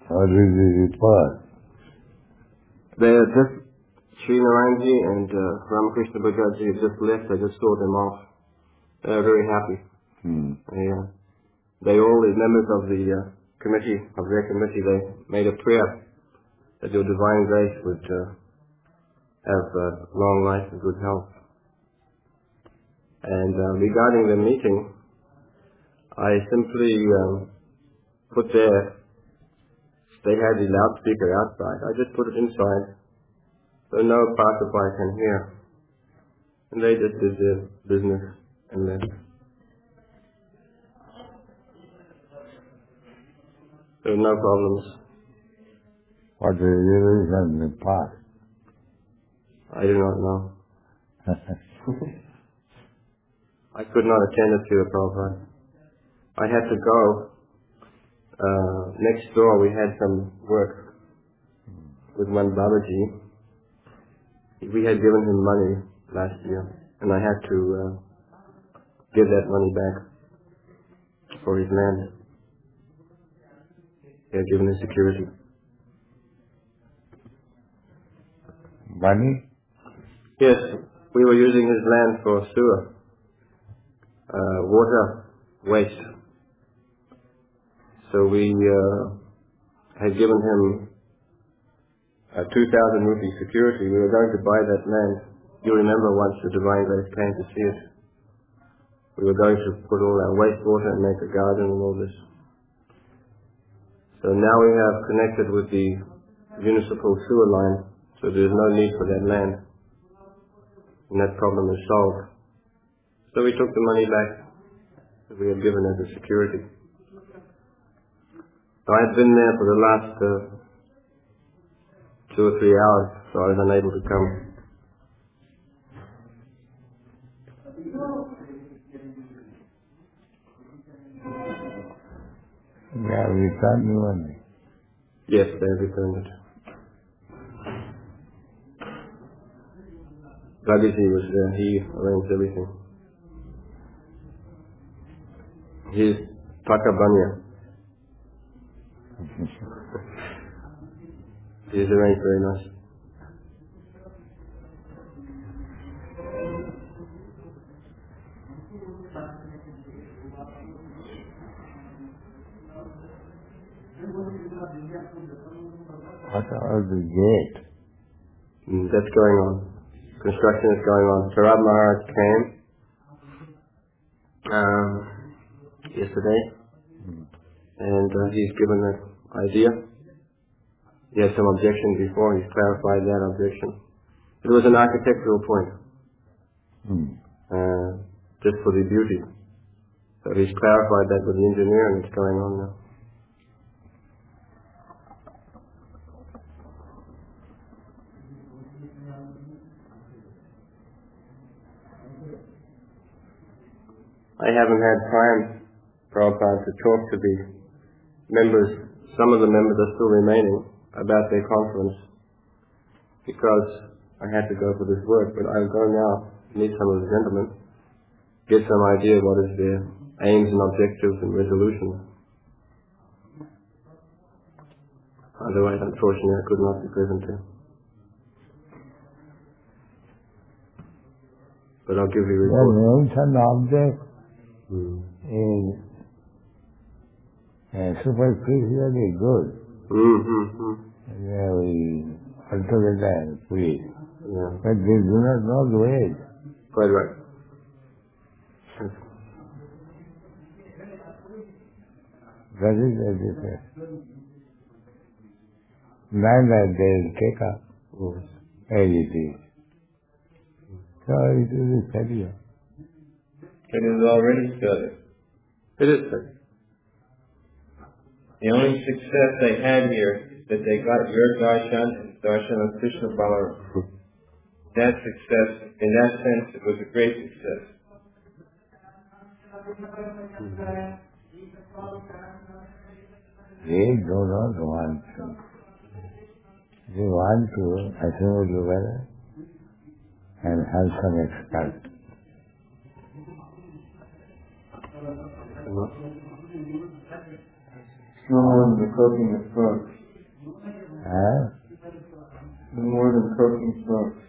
What is the report? They're just, Sri Narayanji and Ramakrishna Bajaj just left. I just saw them off. They're very happy. They all, the members of the committee, of their committee, they made a prayer that your divine grace would have long life and good health. And regarding the meeting, I simply put there, they had the loudspeaker outside. I just put it inside, so no passerby can hear. And they just did their business and left. There were no problems. What is the reason in the past? I do not know. I could not attend it to the Prabhupada. I had to go. Next door we had some work with one Babaji. We had given him money last year, and I had to give that money back for his land. He had given his security. Money? Yes, we were using his land for sewer, water, waste. So we had given him a 2,000 rupee security. We were going to buy that land. You remember once the Divine Grace came to see it. We were going to put all our wastewater and make a garden and all this. So now we have connected with the municipal sewer line, so there's no need for that land. And that problem is solved. So we took the money back that we had given as a security. So I had been there for the last 2 or 3 hours, so I was unable to come. Yeah, returned the money. Yes, they returned it. Raghaji was there, he arranged everything. He's Pakabanya. He's arranged very nice. What about the gate? That's going on. Construction is going on. Sarab Maharaj came yesterday, and he's given that idea. He had some objection before. He's clarified that objection. It was an architectural point, just for the beauty. So he's clarified that with the engineer, and it's going on now. I haven't had time, Prabhupada, to talk to the members. Some of the members are still remaining about their conference because I had to go for this work, but I'll go now, meet some of the gentlemen, get some idea what is their aims and objectives and resolutions. Otherwise, unfortunately, I could not be present here. But I'll give you a report. The aims and objects is superficially good. We altogether free. But they do not know the way. Quite right. That is the difference. Neither they take up as it is. So it is failure. It is already failure. It is failure. The only success they had here is that they got your darshan and darshan of Krishna Balaram. That success, in that sense, it was a great success. They do not want to. They want to assemble together and have some expert. No more than the croaking of frogs. Huh? No more than croaking frogs.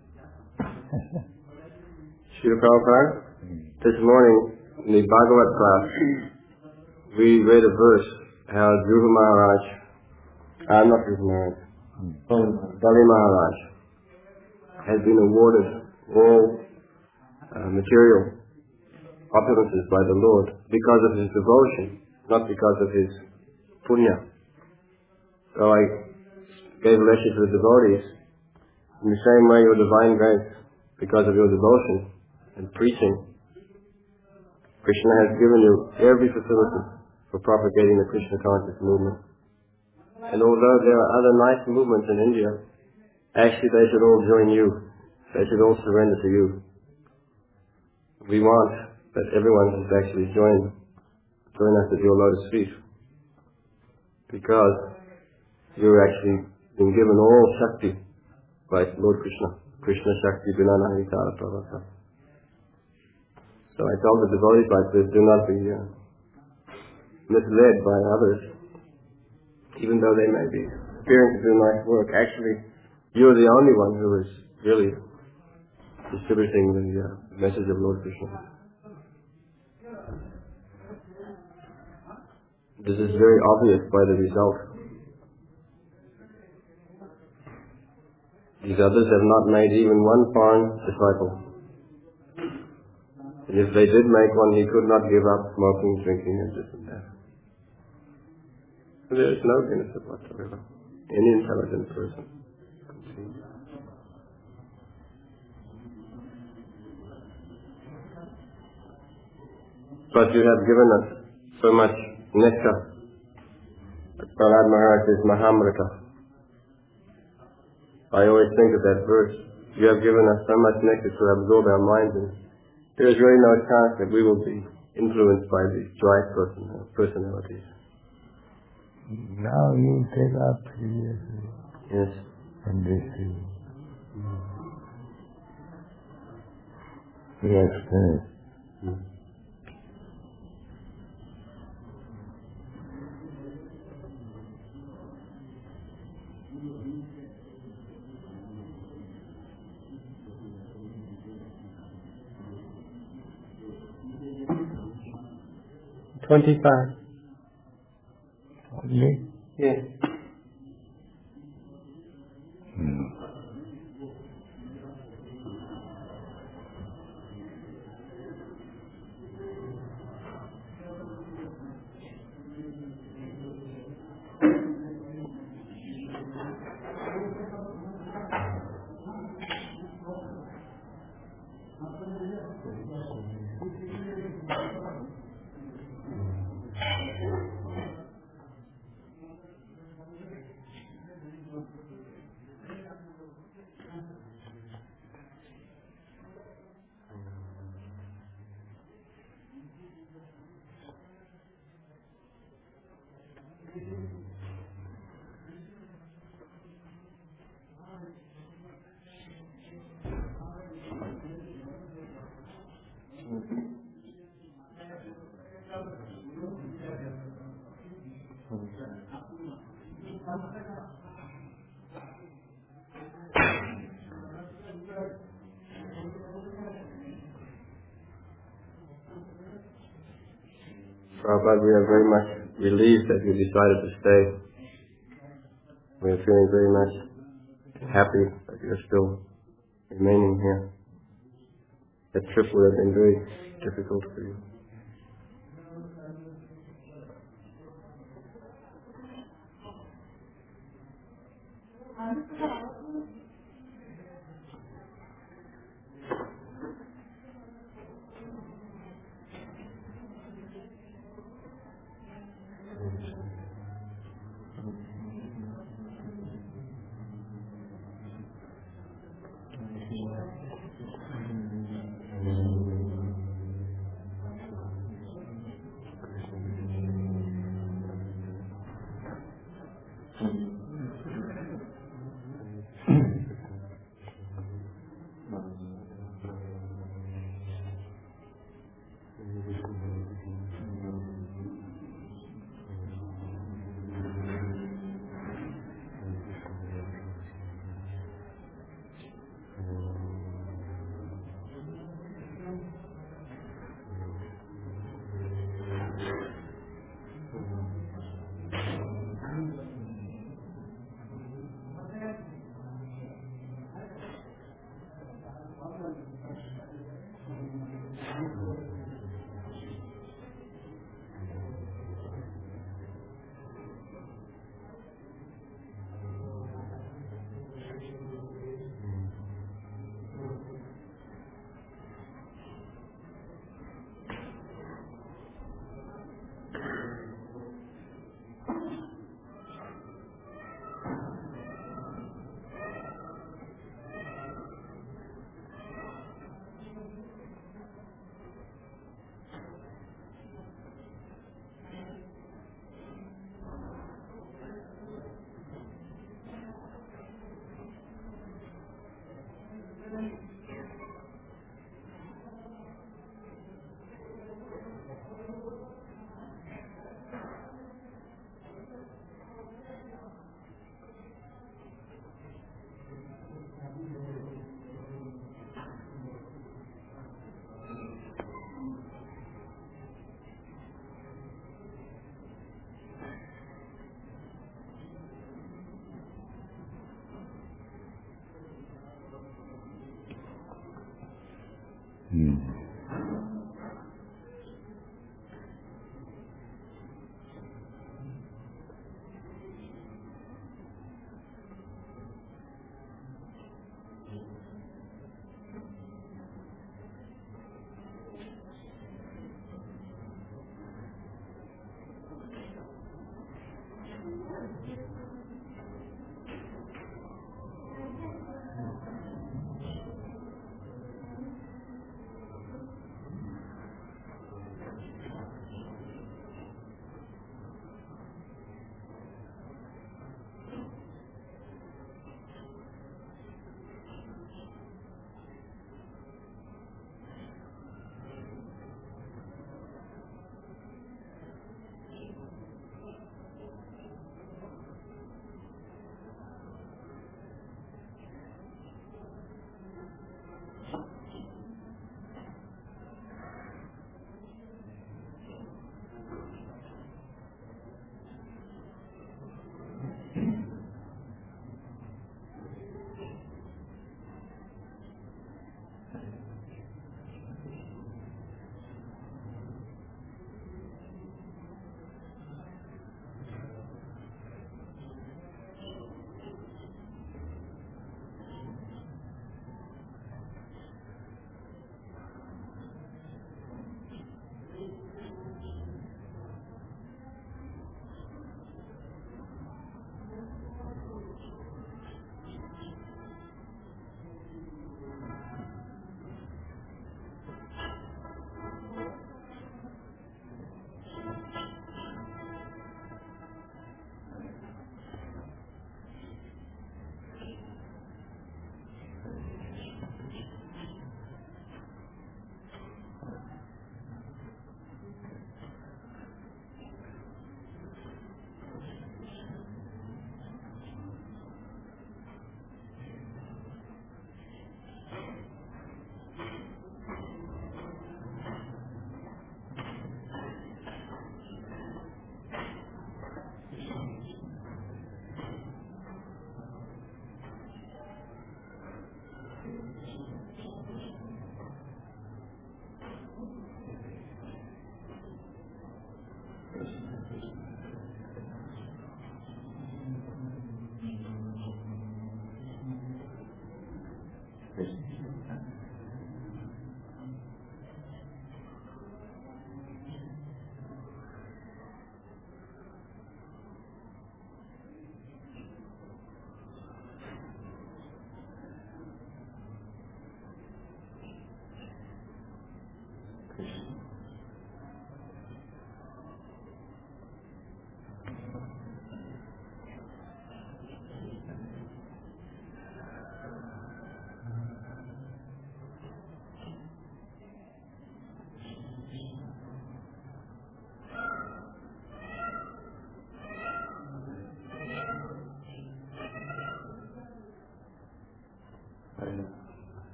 Srila Prabhupada, this morning in the Bhagavad class, we read a verse how Dhruva Maharaj, not Dhruva Maharaj, Bali Maharaj has been awarded all material opulences by the Lord because of his devotion, not because of his punya. So I gave a lecture to the devotees. In the same way, your divine grace, because of your devotion and preaching, Krishna has given you every facility for propagating the Krishna conscious movement. And although there are other nice movements in India, actually they should all join you. They should all surrender to you. We want that everyone should actually join us at your lotus feet. Because you're actually being given all Shakti by Lord Krishna. Krishna Shakti Vinana Hitara Pravata. So I tell the devotees like this, do not be misled by others. Even though they may be appearing to do nice work, actually you're the only one who is really distributing the message of Lord Krishna. This is very obvious by the result. These others have not made even one foreign disciple. And if they did make one, he could not give up smoking, drinking, and this and that. So there is no benefit whatsoever. Any intelligent person can see. But you have given us so much nectar. Prahlad Maharaj says Mahamrita. I always think of that verse. You have given us so much nectar to absorb our minds in. There is really no chance that we will be influenced by these dry personalities. Now you take up seriously. Yes. And receive. Yes, finished. $25. Only? Yes. Prabhupada, we are very much relieved that you decided to stay. We are feeling very much happy that you're still remaining here. That trip would have been very difficult for you.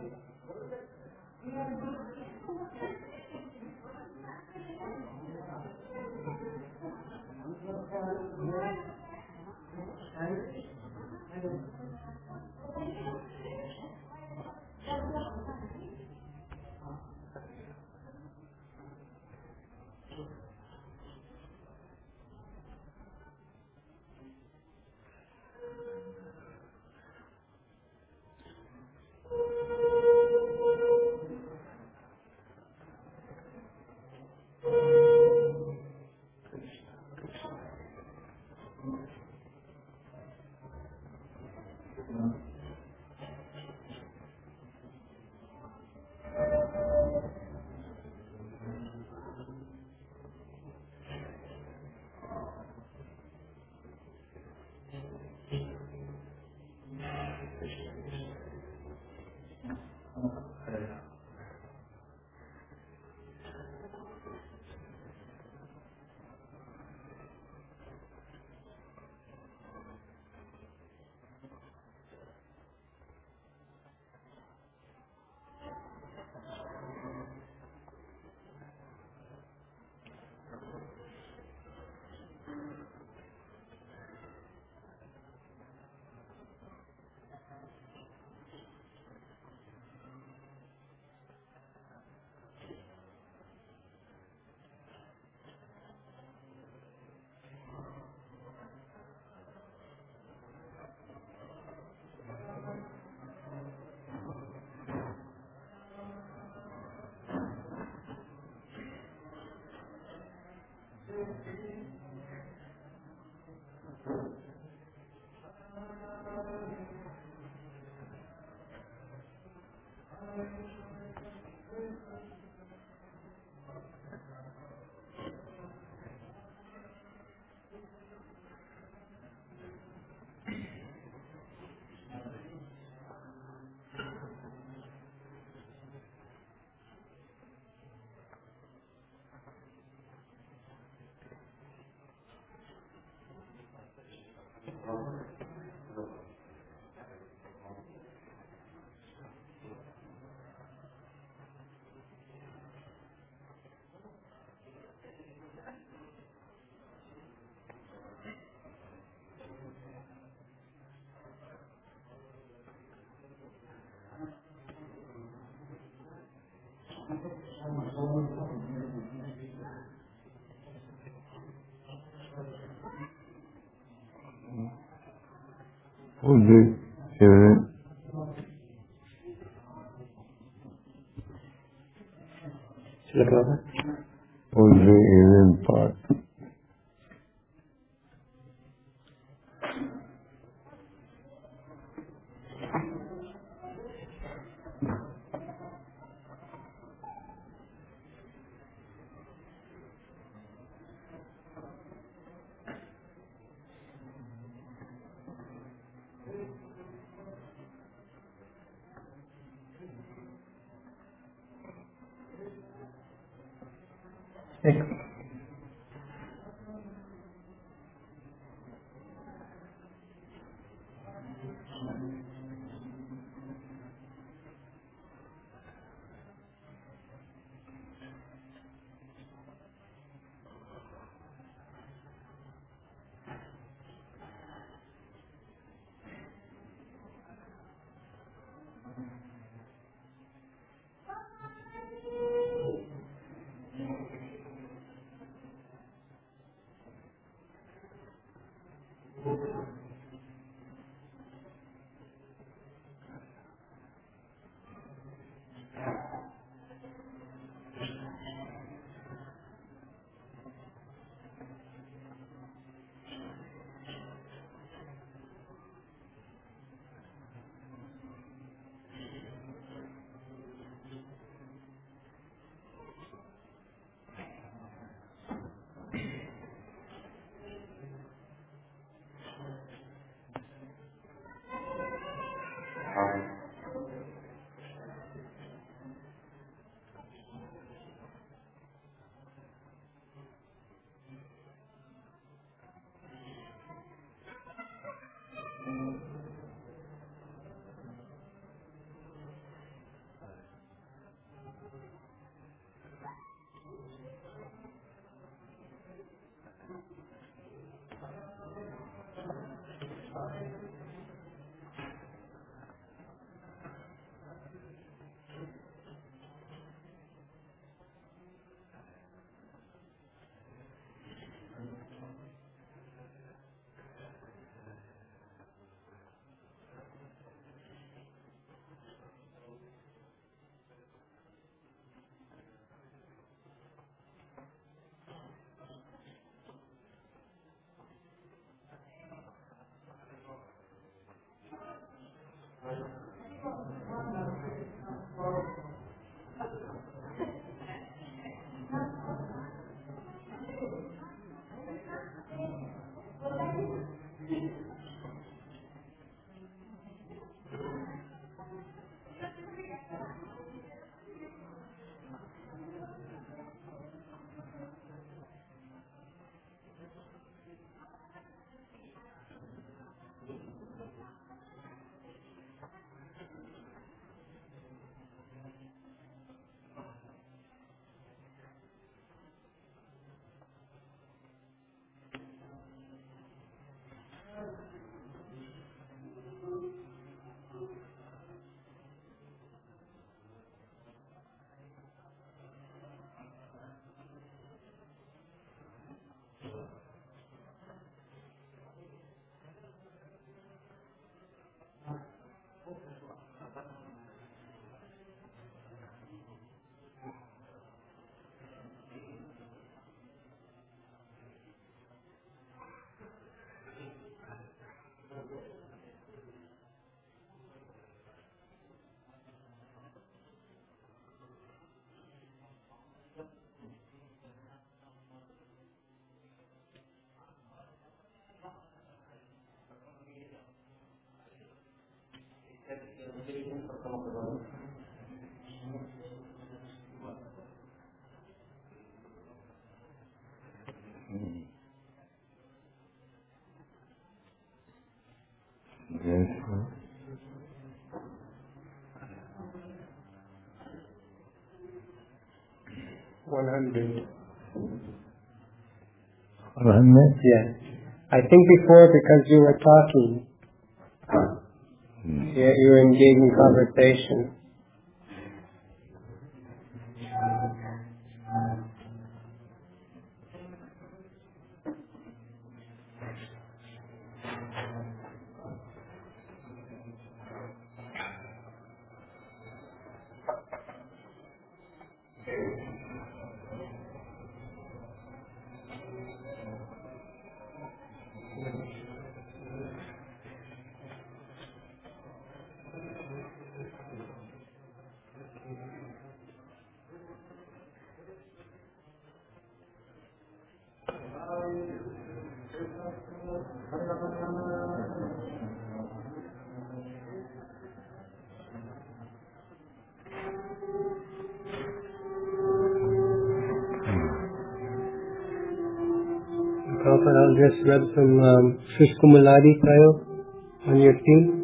Who's the children? Who's the event part? Yes, sir. 100. 100? Yes. I think before, because you were talking, you were engaged in conversation. Prabhupada, I'll just read some Srishkumaladi tayo on your theme.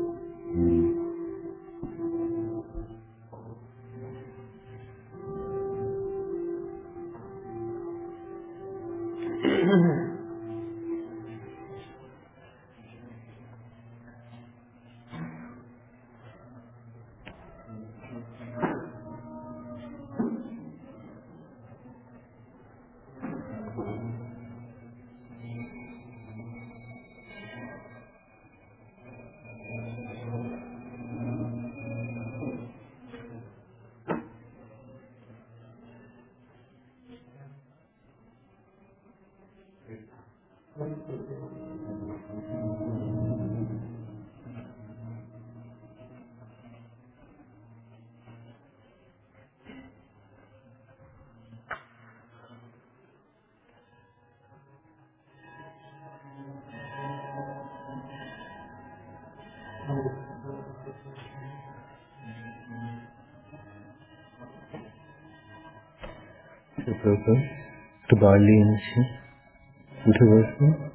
To barley and sheep. Introversion.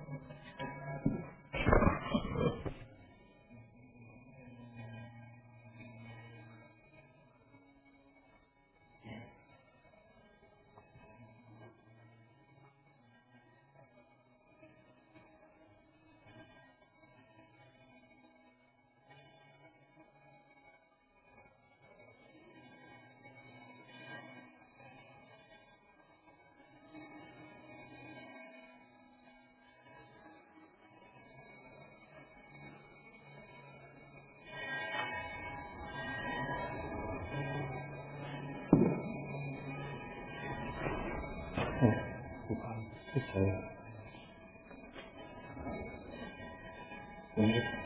Okay.